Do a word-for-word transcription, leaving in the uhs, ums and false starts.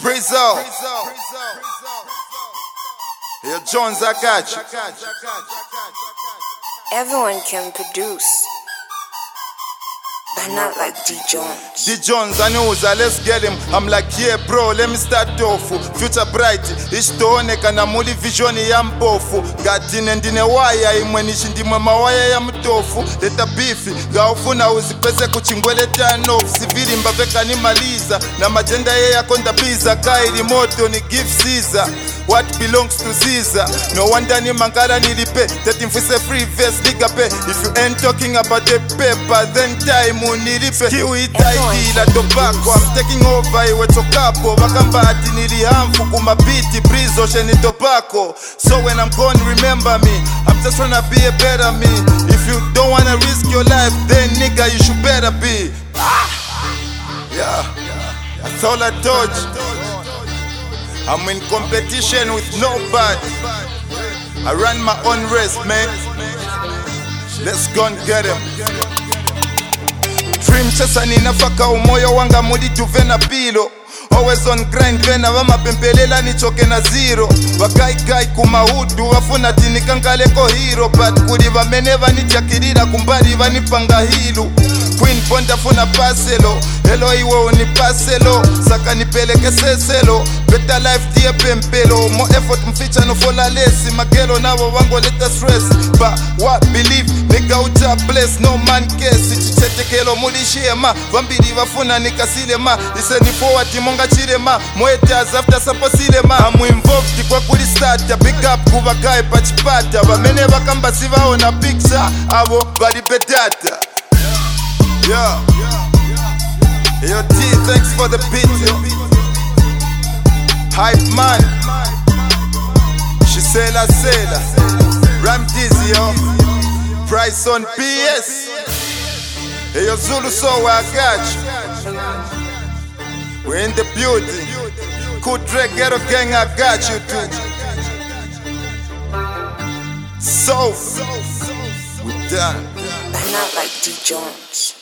Brizzo. Yo, Jones, I got you. Everyone can produce, but not like D Jones. D Jones, I know, let's get him. I'm like, yeah, bro, let me start off. Future bright, ishtooneka na muli vision ya mpofu. Gatine ndine waya, imwenishi ndimwe mawaya ya mtofu. Leta beefi, gaufuna uzipese kuchingwele tanofu. Sivili mbaveka ni maliza, na majenda ye ya konda biza. Kairi moto ni give Caesar, what belongs to Caesar. No wonder ni mangala nilipe, that infuse free verse ligape. If you ain't talking about the paper, then time unilipe. Kiwi itaikila tobacco, I'm taking over iwe tokapo. Bakambati nilihamfu kumabiti, Brizzo sheni tobacco. So when I'm gone, remember me, I'm just trying to be a better me. If you don't wanna risk your life, then nigga you should better be. Yeah, that's all I told you. I'm in competition with nobody. I run my own race, man. Let's go and get him. Dream chasa ninafaka umoyo wanga mudi tuvena pilo. Always on grind vena vama pempelela nichoke na zero. Wakai kai kumahudu wafuna tinikangaleko hero. But kuri vamene vanijakirira kumbari vanipanga hilu. Queen Bonda funa paselo, hello iwe unipaselo. Saka nipeleke seselo, better life die pempelo. More effort mficha no fola lesi, magelo nawo wango leta stress. But what believe, nigga uta bless, no man case. Chichete kelo mulishie ma, vambiri vafuna nikasile ma. Ise nipowa timonga chile ma, moetas after saposile ma. I'm involved kwa kuli starta, pick up kuva kai pachipata. Vamene vakamba siva ona picture, avo bali bedata. Yeah, yo T, thanks for the beat, yo. Hype man, she say la say la. Ram Dizzy, yo. Price on P S. Hey, yo Zulu, so I got you. We're in the building. Cool Drake, Ghetto Gang, I got you too. So, we done. But not like D Jones.